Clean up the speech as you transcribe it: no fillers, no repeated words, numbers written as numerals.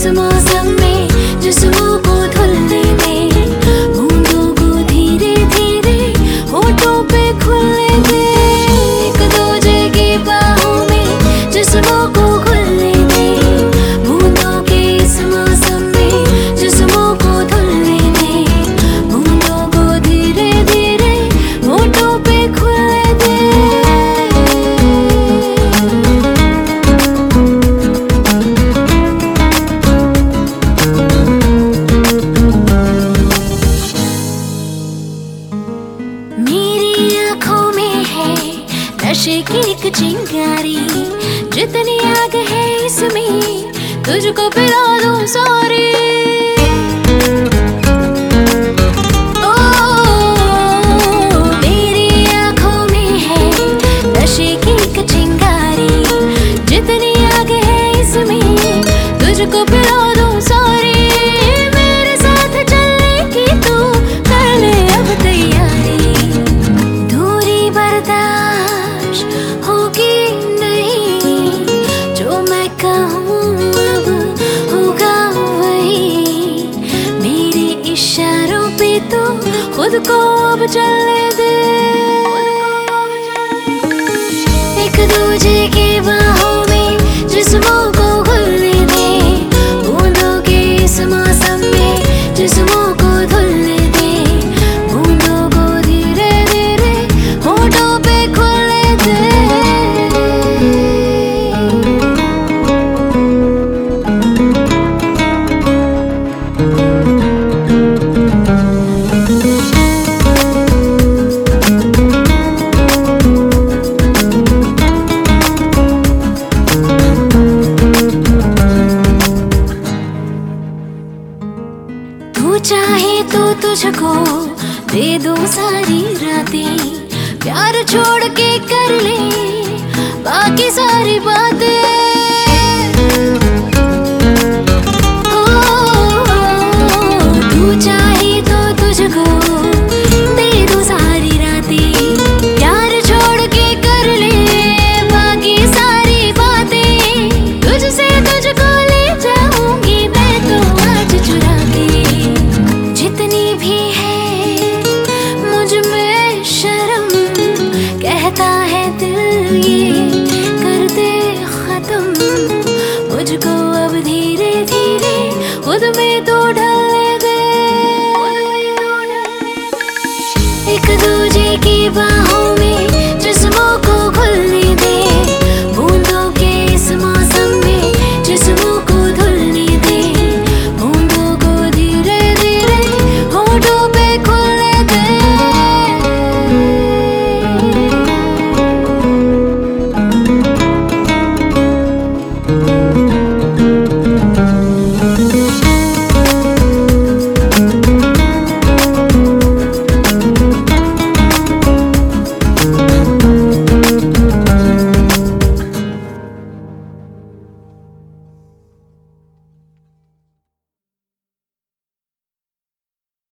इस मौसम में जिस्मों को धुलने दे, बूंदों को धीरे धीरे होठों पे खुलने दे। एक दूजे की बाहों में जिस्मों को खुलने दे, बूंदों के इस मौसम में जिस्मों को धुलने दे, बूंदों को धीरे धीरे होठों पे खुलने दे। मेरी आँखों में है नशे की एक चिंगारी, जितनी आग है इसमें तुझको पिला दूं सारी। ओ मेरी आँखों में है नशे की एक चिंगारी, जितनी आग है इसमें तुझको पिला दूं सारी। मेरे साथ चलने की तू कर ले अब तैयारी, दूरी बर्दाश्त होगी नहीं, जो मैं कहूँ अब होगा वही। मेरे इशारों पे तो खुद को अब चलने दे। एक दूजे की बाहों में जिस्मों को खुलने दे, बूंदों के इस मौसम में जिस्मों को धुलने दे, बूंदों को धीरे धीरे होठों पे खुलने दे। तू चाहे तो तुझको दे दूं सारी रातें, प्यार छोड़ के कर ले बाकी सारी बातें। ओ, तू चाहे तो तुझको दे दूं सारी रातें, प्यार छोड़ के कर ले बाकी सारी बातें। तुझसे तुझको ले जाऊंगी मैं तो आज चुरा के, जितनी भी है मुझ में शर्म, कहता है दिल ये कर दे खत्म। मुझको अब धीरे धीरे खुद में तो ढलने दे। एक दूजे की बाहों